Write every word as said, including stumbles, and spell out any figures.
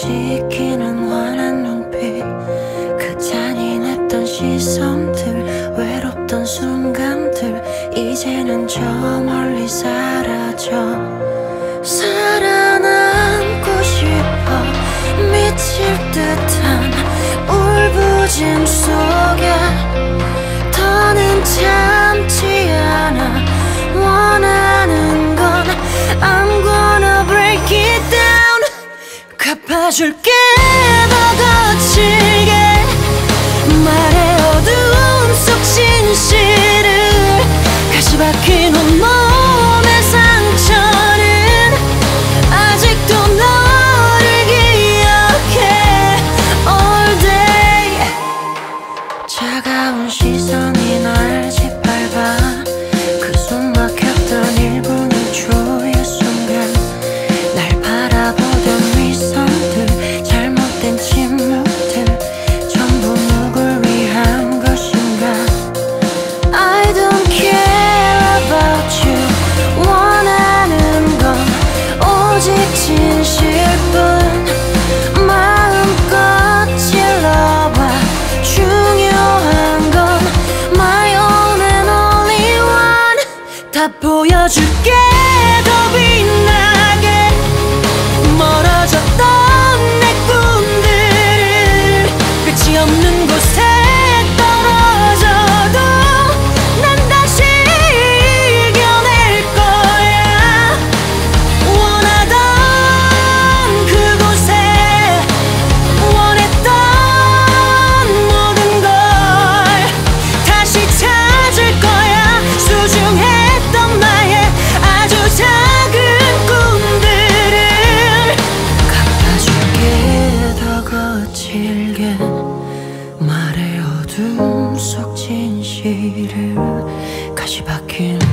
지키는 환한 눈빛, 그 잔인했던 시선들, 외롭던 순간들 이제는 저 멀리 사라져. 살아남고 싶어 미칠 듯한 울부짖음 속에 더는 참지 않아. 원하는 건 I'm gonna break it down. 갚아줄게 더 거칠게 말해 어두움 속 진실을. 가시 박힌 온몸의 상처는 아직도 너를 기억해 all day. 차가운 시선이 날 짓밟아. 그 숨 막혔던 일 분 일 초의 순간 날 바라보던 위선들, 잘못된 침묵들 전부 누굴 위한 것인가. I don't care about you. 원하는 건 오직 진실뿐. 마음껏 찔러봐. 중요한 건 my own and only one. 다 보여줄게 더 빛나게 멀어졌던 내 꿈들을. 끝이 없는 곳에 떨어져도 난 다시 이겨낼 거야. 원하던 그곳에 원했던 모든 걸 다시 찾을 거야. 소중했던 나의 아주 작은 꿈들을 갚아줄게 더 거칠게 말해 어둠 속 진실을. 가시 박힌